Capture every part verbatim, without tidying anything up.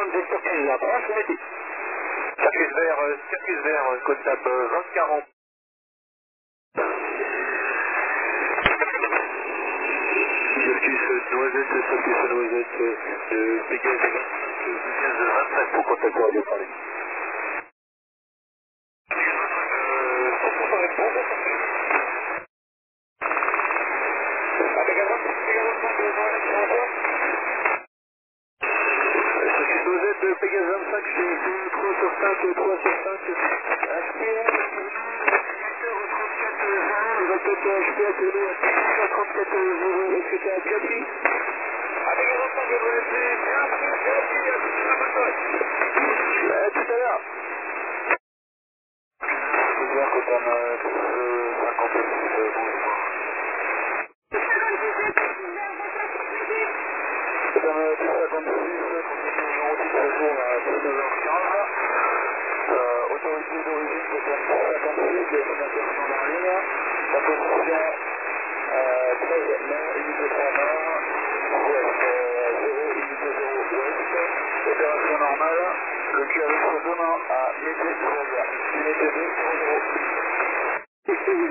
Cotam du circuit à droite, Métis. Circuit vert, euh, circuit vert, euh, Cotam euh, vingt quarante. Circuit Noisette, circuit Noisette, euh, Pégase vingt-cinq, Pégase vingt-cinq pour contacter Radio Paris. Euh, cent pour cent répondre. Ah, Pégase vingt-cinq, Pégase vingt-cinq, au revoir. Circuit Noisette, Pégase vingt-cinq, c'est trois sur cinq, trois sur cinq. H P R, trente-quatre zéro, il va peut-être H P R, trente-quatre zéro, est-ce que tu as déjà pris? À tout à l'heure. C'est bien que t'en as cinquante-six, bonjour. C'est un dix cinquante-six, continue toujours à dix-neuf heures quinze. Euh, autorité d'origine, c'est un dix cinquante-six, destinataire standard ligne. La position euh, treize nord, unité trois nord, ouest, euh, zéro, unité zéro ouest. Opération normale. Le Q R X demain à midi treize, unité deux zéro zéro. Position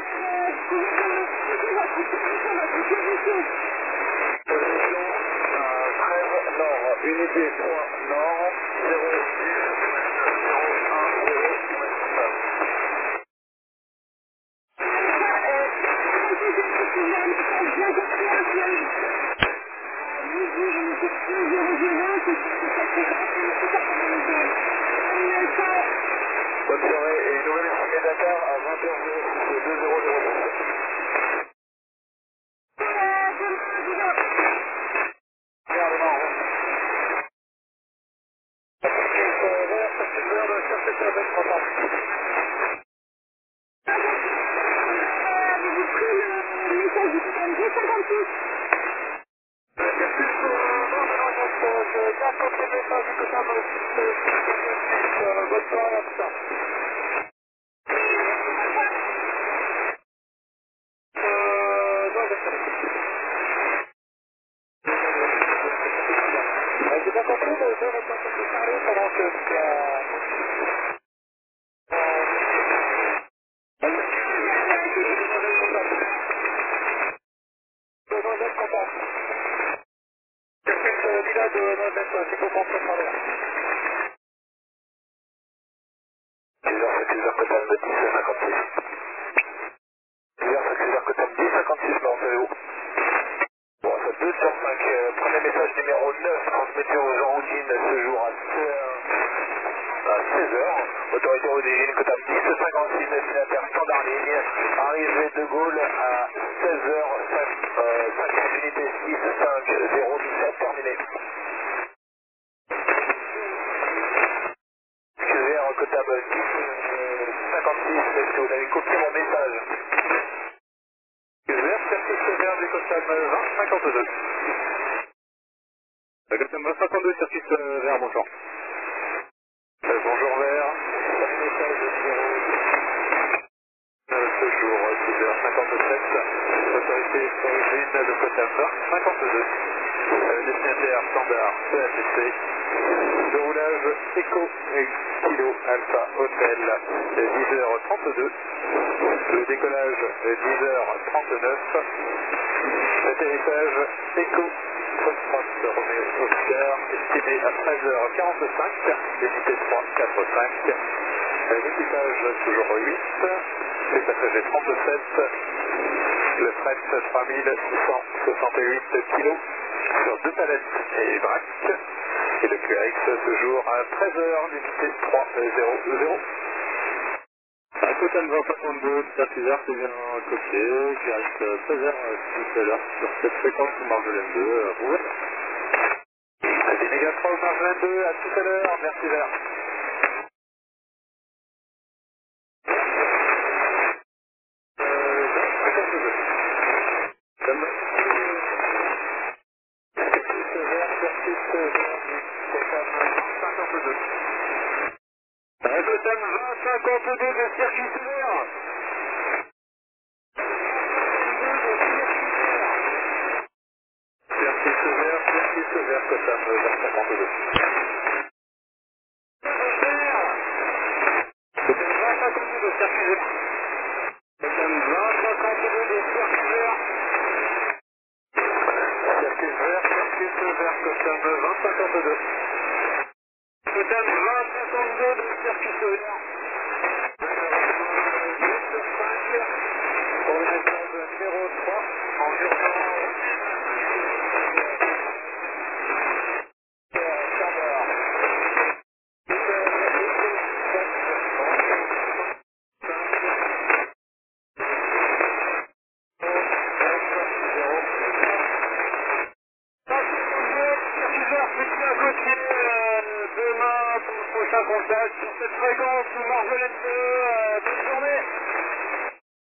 euh, treize nord, unité trois nord, zéro dix ouest, zéro un zéro ouest. Bonne soirée et nouvelle estimée Dakar à vingt heures deux zéro zéro six. Bien, demain, au revoir. Circuit vert, circuit vert, de circuit vert, de content. Avez-vous pris le message du système G cinquante-six? Circuit vert, non, non, non, je garde votre message du Cotam six, bonne soirée à tout ça. Euh, non, je sais. J'ai pas compris, mais je vais pas te parler pendant que tu as... De Noisette Contact. Circuit euh, Villa de Noisette, c'est pour qu'on peut parler. dix heures, c'est dix heures Cotam de dix cinquante-six. dix heures, c'est dix heures Cotam dix cinquante-six, mais on fait où? Bon, ça deux sur cinq. Euh, premier message numéro neuf, transmettez aux gens routine ce jour à seize heures. Autorité d'origine Cotam dix cinquante-six, destinataire standard ligne. Arrivée de Gaulle à seize heures cinquante, unité six cinq zéro dix-sept, terminé. Excusez, Cotam dix cinquante-six, est-ce que vous avez copié mon message? Excusez, circuit vert du Cotam vingt cinquante-deux. Cotam vingt cinquante-deux, circuit vert, bonjour. Euh, bonjour vert. Premier message numéro euh, ce jour, six heures cinquante-sept. Autorité d'origine de Cotam vingt cinquante-deux. Euh, destinataire standard C H C. De roulage Eco Kilo Alpha Hotel dix heures trente-deux. Le décollage dix heures trente-neuf. Atterrissage Eco Foxtrot Romeo Oscar estimé à treize heures quarante-cinq. Unité trois quatre cinq. L'équipage toujours huit. Les passagers trente-sept. Le fret trois mille six cent soixante-huit kilos sur deux palettes et vrac. Et le Q R X toujours à treize heures, l'unité trois zéro zéro. À Cotam vingt cinquante-deux, circuit vert, c'est bien copié. Q R X treize heures tout à l'heure sur cette fréquence ou Marjolaine deux. Rouvert. Allez, méga trois ou Marjolaine deux, à tout à l'heure. Merci vert. Cotam vingt cinquante-deux de circuit vert. Circuit vert, circuit vert, Cotam vingt cinquante-deux. Circuit vert, Totem vingt cinquante-deux. Totem vingt cinquante-deux de circuit vert. huit sur cinq pour le message numéro trois. Environ demain pour le prochain contact sur cette fréquence ou Marjolaine deux.